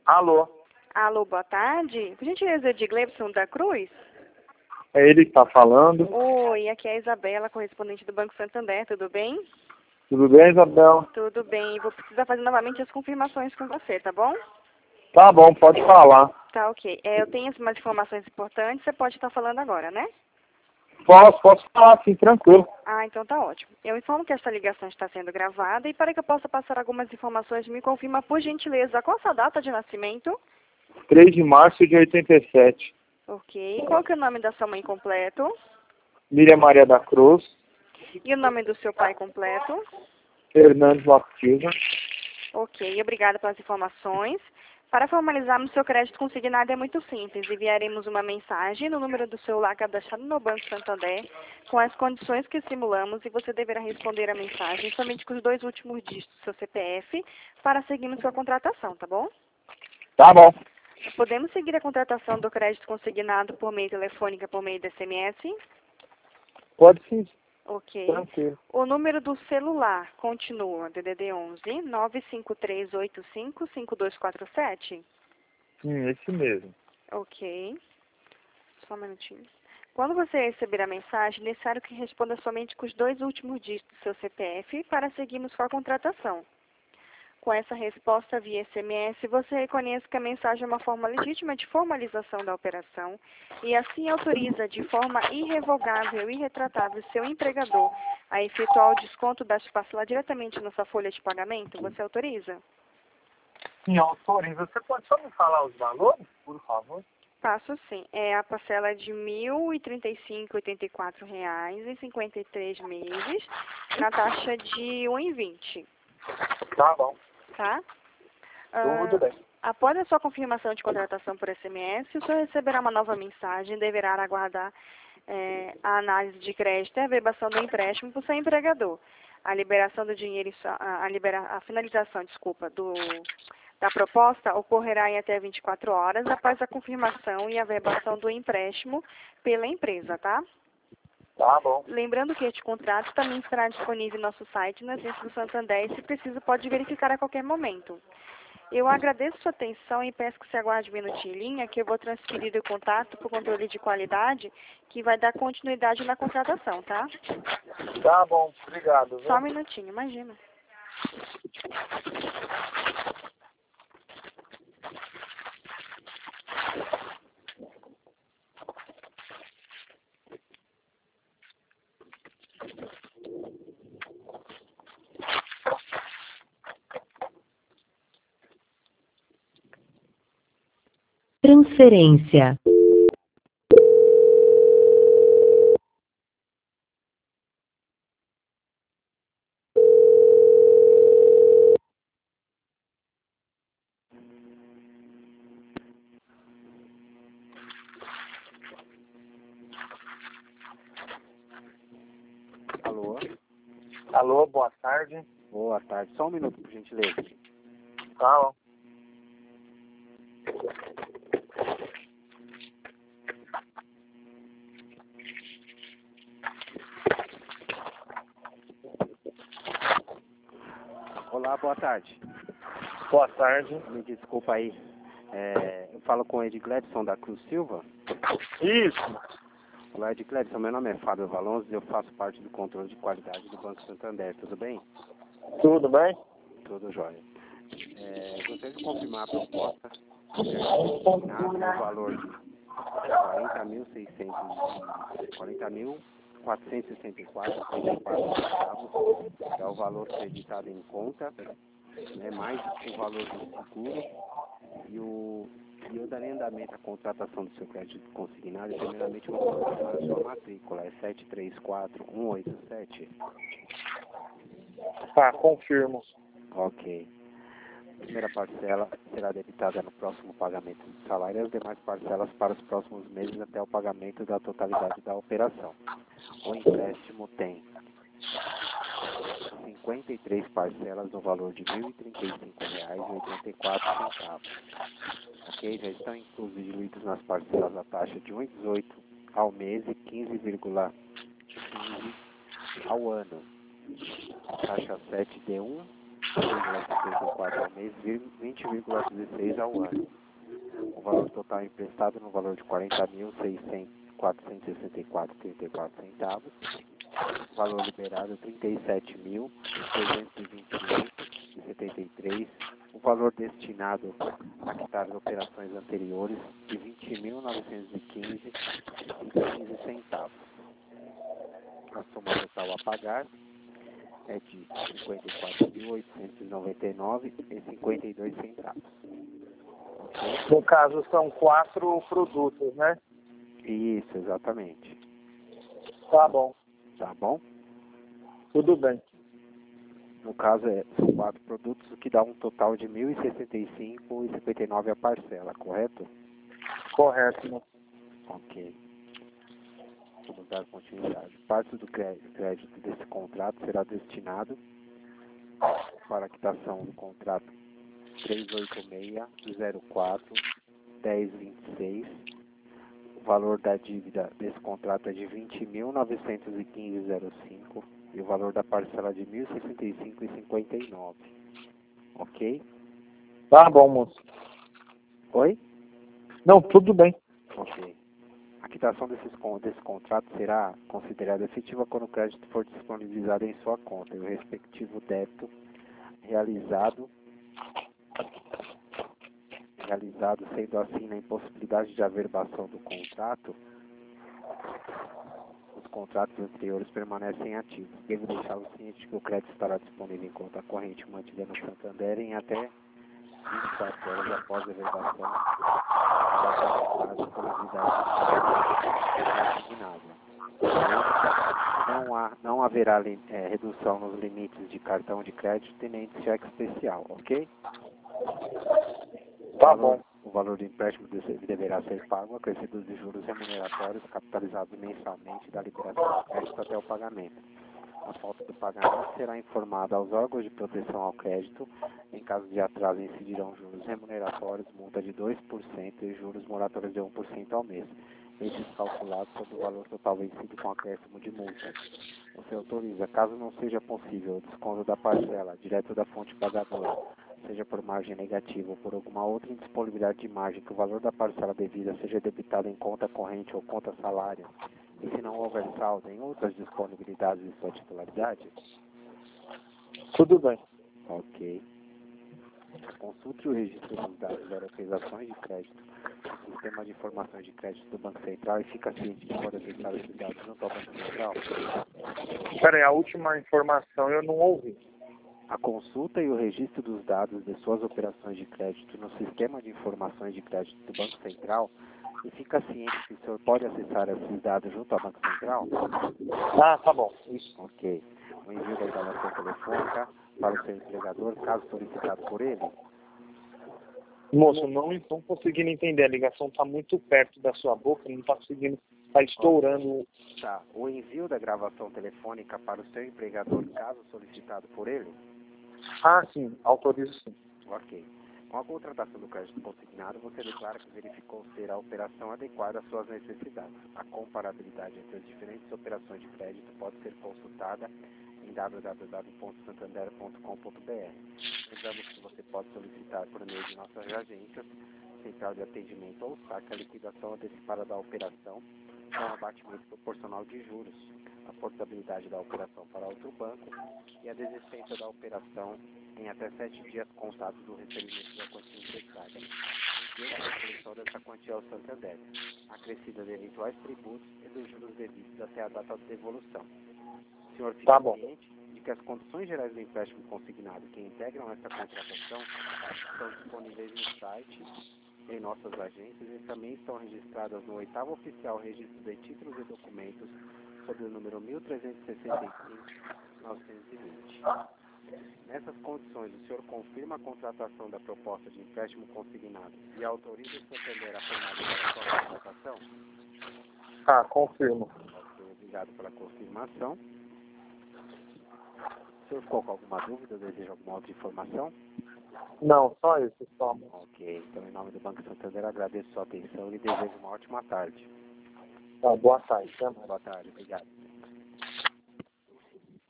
Alô, Alô, boa tarde. Por gentileza, de Glebson da Cruz? é ele que está falando. Oi, aqui é a Isabela, correspondente do Banco Santander, tudo bem? Tudo bem, Isabel? Tudo bem. Vou precisar fazer novamente as confirmações com você, tá bom? Tá bom, pode falar. Tá, ok. Eu tenho umas informações importantes, você pode estar falando agora, né? Posso falar sim, tranquilo. Ah, então tá ótimo. Eu informo que esta ligação está sendo gravada e para que eu possa passar algumas informações, me confirma, por gentileza, qual a sua data de nascimento? 3 de março de 87. Ok. Qual que é o nome da sua mãe completo? Miriam Maria da Cruz, E o nome do seu pai completo? Fernandes Lopes Silva. Ok, obrigada pelas informações. Para formalizarmos seu crédito consignado é muito simples. Enviaremos uma mensagem no número do celular cadastrado no Banco Santander com as condições que simulamos e você deverá responder a mensagem somente com os 2 últimos dígitos do seu CPF para seguirmos sua contratação, tá bom? Tá bom, Podemos seguir a contratação do crédito consignado por meio telefônica, por meio de SMS? pode sim, Ok. tranquilo. O número do celular continua DDD 11 95385 5247? Sim, esse mesmo. Ok. Só um minutinho. Quando você receber a mensagem, é necessário que responda somente com os 2 últimos dígitos do seu CPF para seguirmos com a contratação. Com essa resposta via SMS, você reconhece que a mensagem é uma forma legítima de formalização da operação e assim autoriza de forma irrevogável e irretratável seu empregador a efetuar o desconto das parcelas diretamente na sua folha de pagamento? Você autoriza? Sim, autoriza. Você pode só me falar os valores, por favor? Passo sim. É a parcela de R$ 1.035,84 em 53 meses, na taxa de 1,20, Tá bom, tá? tudo bem. Após a sua confirmação de contratação por SMS, o senhor receberá uma nova mensagem e deverá aguardar a análise de crédito e a verbação do empréstimo por seu empregador. A liberação do dinheiro, a finalização, desculpa, da proposta ocorrerá em até 24 horas após a confirmação e a verbação do empréstimo pela empresa, tá? Tá bom. Lembrando que este contrato também estará disponível em nosso site, nas agências do Santander, e se preciso pode verificar a qualquer momento. Eu agradeço sua atenção e peço que você aguarde um minutinho em linha, que eu vou transferir o contato para o controle de qualidade, que vai dar continuidade na contratação, tá? Tá bom, obrigado, Só um viu? minutinho, imagina. Transferência. Alô? Alô, boa tarde. Boa tarde. Só um minuto, por gentileza. Tá bom. Olá, boa tarde. Boa tarde. Me desculpa aí. Eu falo com o Ed Gledson da Cruz Silva. Isso. Olá, Ed Gledson. Meu nome é Fábio Valonzo e eu faço parte do controle de qualidade do Banco Santander. Tudo bem? Tudo bem? Tudo jóia. Gostaria de confirmar a proposta no valor de 40.464,34 centavos, que é o valor creditado em conta, né, mais o valor do seguro e eu darei andamento à contratação do seu crédito consignado e primeiramente vou confirmar a sua matrícula, é 734187. Tá, confirmo. Ok. A primeira parcela será debitada no próximo pagamento do salário e as demais parcelas para os próximos meses até o pagamento da totalidade da operação. O empréstimo tem 53 parcelas no valor de R$ 1.035,84. Ok? Já estão inclusos diluídos nas parcelas a taxa de 1,18 ao mês e 15,15 ao ano. Taxa 7D1 20,54 ao mês, 20,16 ao ano. O valor total emprestado no valor de R$ 40.464,34 centavos. O valor liberado R$ 37.328,73. O valor destinado a quitar as operações anteriores de R$ 20.915,15 centavos. A soma total a pagar é de R$ 54.899,52 centavos. Okay? No caso, são 4 produtos, né? Isso, exatamente. Tá bom. Tá bom? Tudo bem. No caso, são 4 produtos, o que dá um total de R$ 1.065,59 a parcela, correto? Correto, né? Ok. Vamos dar continuidade. Parte do crédito desse contrato será destinado para a quitação do contrato 386-04-1026. O valor da dívida desse contrato é de R$ 20.915,05 e o valor da parcela de R$ 1.065,59. Ok? Tá bom, moço. Oi? Não, tudo bem. Ok. A quitação desse contrato será considerada efetiva quando o crédito for disponibilizado em sua conta e o respectivo débito realizado sendo assim na impossibilidade de averbação do contrato, os contratos anteriores permanecem ativos. Devo deixá-lo ciente de que o crédito estará disponível em conta corrente mantida no Santander em até 24 horas após a averbação da disponibilidade consignada. Não haverá redução nos limites de cartão de crédito e nem de cheque especial, ok? Tá bom. O valor do empréstimo deverá ser pago, acrescido de juros remuneratórios capitalizados mensalmente da liberação do crédito até o pagamento. A falta do pagamento será informada aos órgãos de proteção ao crédito. Em caso de atraso, incidirão juros remuneratórios, multa de 2% e juros moratórios de 1% ao mês. Estes calculados sobre o valor total vencido com acréscimo de multa. Você autoriza, caso não seja possível, o desconto da parcela, direto da fonte pagadora, seja por margem negativa ou por alguma outra indisponibilidade de margem, que o valor da parcela devida seja debitado em conta corrente ou conta salário, e se não houver saldo em outras disponibilidades de sua titularidade? Tudo bem. Ok. Consulte o registro dos dados das autorizações de crédito no Sistema de Informações de Crédito do Banco Central e fica ciente que pode acessar esses dados junto ao Banco Central. Peraí, a última informação eu não ouvi. A consulta e o registro dos dados de suas operações de crédito no Sistema de Informações de Crédito do Banco Central e fica ciente que o senhor pode acessar esses dados junto ao Banco Central? Ah, tá bom. Isso. Ok. O envio da gravação telefônica para o seu empregador, caso solicitado por ele? Moço, não estou conseguindo entender. A ligação está muito perto da sua boca, não está conseguindo. Está estourando. Tá. O envio da gravação telefônica para o seu empregador, caso solicitado por ele? Ah, sim. Autorizo sim. Ok. Com a contratação do crédito consignado, você declara que verificou ser a operação adequada às suas necessidades. A comparabilidade entre as diferentes operações de crédito pode ser consultada em www.santander.com.br. Lembramos que você pode solicitar por meio de nossas agências, central de atendimento ou saque a liquidação antecipada da operação com abatimento proporcional de juros, a portabilidade da operação para outro banco e a desistência da operação em até 7 dias contados do recebimento da quantia emprestada. Envio a devolução dessa quantia ao Santander, acrescida de eventuais tributos e dos juros devidos até a data de devolução. O senhor fica ciente de que as condições gerais do empréstimo consignado que integram essa contratação estão disponíveis no site, em nossas agências e também estão registradas no 8º Oficial Registro de Títulos e Documentos sob o número 1365-920. Nessas condições, o senhor confirma a contratação da proposta de empréstimo consignado e autoriza o Santander a formalizar a sua contratação? Ah, confirmo. Ok, obrigado pela confirmação. O senhor ficou com alguma dúvida ou deseja alguma outra informação? Não, só isso, só. Ok, então em nome do Banco Santander agradeço a sua atenção e desejo uma ótima tarde. Boa tarde. Boa tarde, obrigado.